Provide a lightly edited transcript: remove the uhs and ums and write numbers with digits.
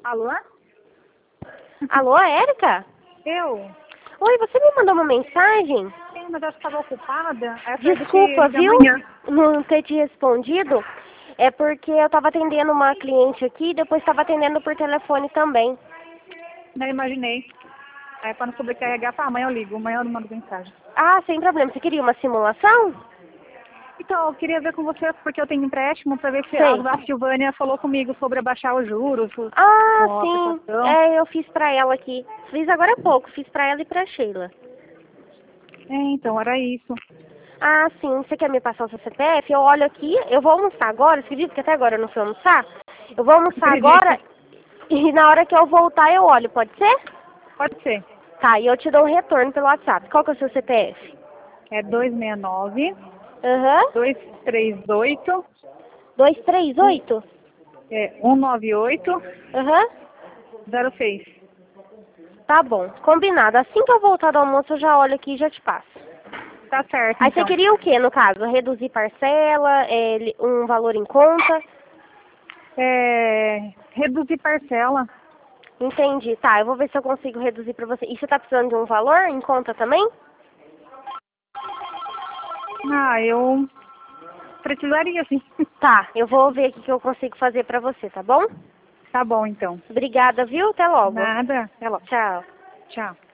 Alô? Alô, Érica? Eu? Oi, você me mandou uma mensagem? Sim, mas eu estava ocupada. Aí eu falei, Desculpa, de viu? amanhã. Não ter te respondido. É porque eu estava atendendo uma cliente aqui e depois estava atendendo por telefone também. Não imaginei. Aí quando sobrecarregar, tá, amanhã eu ligo. Amanhã eu mando mensagem. Ah, sem problema. Você queria uma simulação? Então, eu queria ver com você, porque eu tenho empréstimo, para ver se Sei. a Silvânia falou comigo sobre abaixar os juros Ah, com a sim. aplicação. É, eu fiz pra ela aqui. Fiz agora há pouco. Fiz pra ela e pra Sheila. É, então, era isso. Ah, sim. Você quer me passar o seu CPF? Eu olho aqui. Eu vou almoçar agora. Você acredita que até agora eu não fui almoçar? Eu vou almoçar Acredito. agora e na hora que eu voltar eu olho. Pode ser? Pode ser. Tá, e eu te dou um retorno pelo WhatsApp. Qual que é o seu CPF? É 269 Aham. 238 238. 198 Aham. 06. Tá bom, combinado. Assim que eu voltar do almoço eu já olho aqui e já te passo. Tá certo, Aí você então. queria o que no caso? Reduzir parcela, um valor em conta? Reduzir parcela. Entendi. Tá, eu vou ver se eu consigo reduzir pra você. E você tá precisando de um valor em conta também? Ah, eu precisaria, sim. Tá, eu vou ver o que eu consigo fazer pra você, tá bom? Tá bom, então. Obrigada, viu? Até logo. Nada. Até logo. Tchau. Tchau.